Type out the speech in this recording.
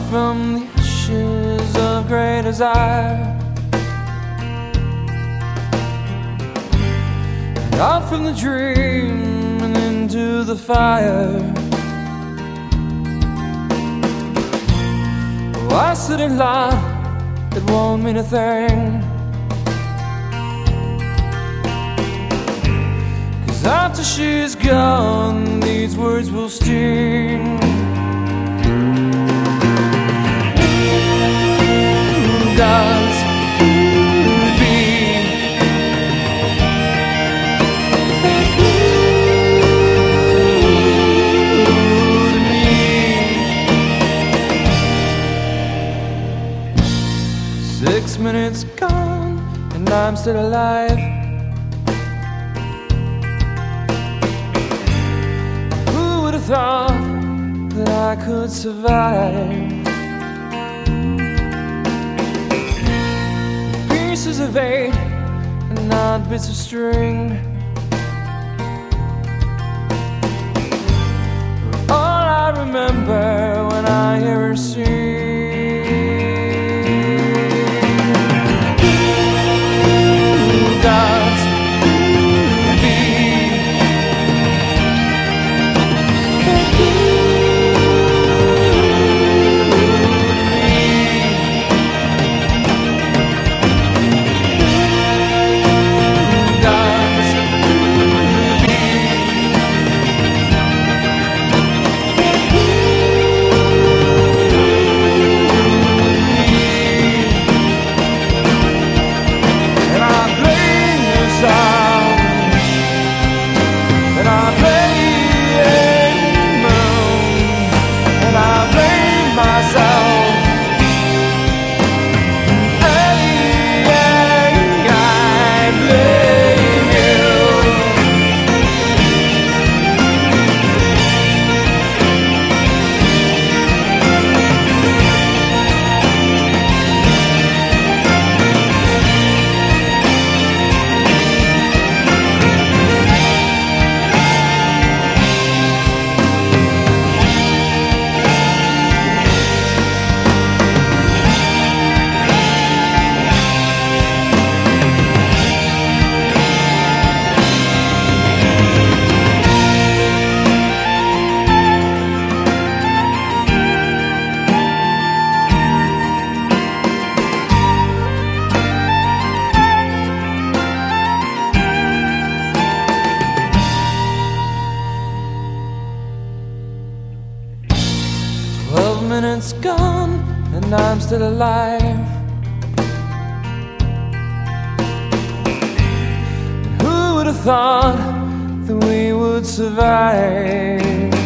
from the ashes of great desire, and out from the dream and into the fire. Oh, I said it loud, it won't mean a thing, 'cause after she's gone, these words will sting. Gods could be to me. 6 minutes gone and I'm still alive. Who would have thought that I could survive? Pieces of eight and not bits of string, all I remember when I hear her sing. Gods could be minutes gone and I'm still alive. Who would have thought that we would survive?